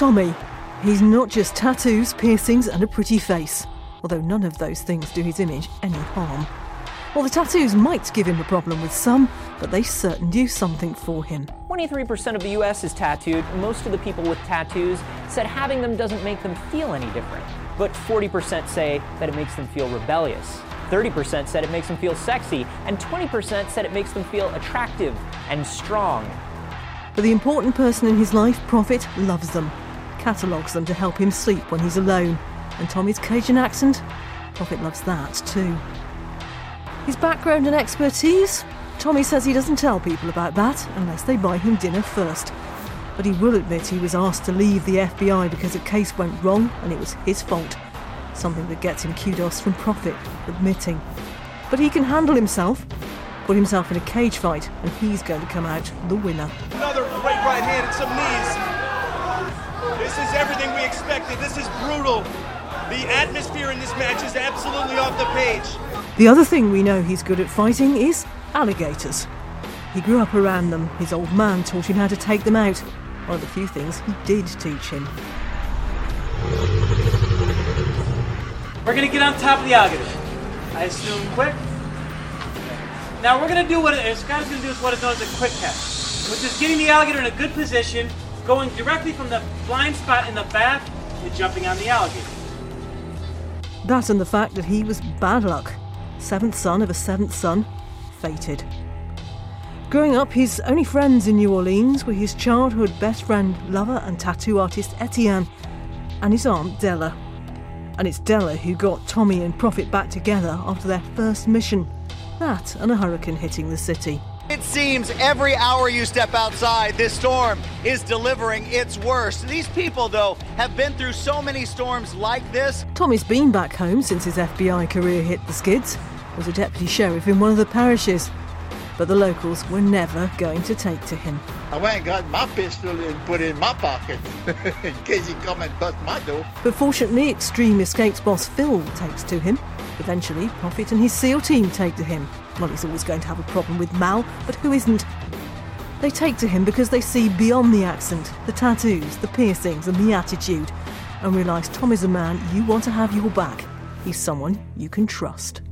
Tommy. He's not just tattoos, piercings and a pretty face, although none of those things do his image any harm. Well, the tattoos might give him a problem with some, but they certainly do something for him. 23% of the US is tattooed. Most of the people with tattoos said having them doesn't make them feel any different. But 40% say that it makes them feel rebellious. 30% said it makes them feel sexy, and 20% said it makes them feel attractive and strong. But the important person in his life, Prophet, loves them, catalogues them to help him sleep when he's alone. And Tommy's Cajun accent? Prophet loves that too. His background and expertise? Tommy says he doesn't tell people about that unless they buy him dinner first. But he will admit he was asked to leave the FBI because a case went wrong and it was his fault. Something that gets him kudos from Prophet, admitting. But he can handle himself, put himself in a cage fight, and he's going to come out the winner. Another great right hand and some knees. This is everything we expected. This is brutal. The atmosphere in this match is absolutely off the page. The other thing we know he's good at fighting is alligators. He grew up around them. His old man taught him how to take them out. One of the few things he did teach him. We're going to get on top of the alligator. I assume quick. Now we're going to do what Scott's going to do is what is known as a quick catch, which is getting the alligator in a good position, going directly from the blind spot in the back and jumping on the alligator. That and the fact that he was bad luck. Seventh son of a seventh son, fated. Growing up, his only friends in New Orleans were his childhood best friend, lover and tattoo artist Etienne, and his aunt Della. And it's Della who got Tommy and Prophet back together after their first mission. That and a hurricane hitting the city. It seems every hour you step outside, this storm is delivering its worst. These people, though, have been through so many storms like this. Tommy's been back home since his FBI career hit the skids. Was a deputy sheriff in one of the parishes. But the locals were never going to take to him. I went and got my pistol and put it in my pocket in case he come and bust my door. But fortunately, Extreme Escapes boss Phil takes to him. Eventually, Prophet and his SEAL team take to him. Well, he's always going to have a problem with Mal, but who isn't? They take to him because they see beyond the accent, the tattoos, the piercings and the attitude, and realise Tom is a man you want to have your back. He's someone you can trust.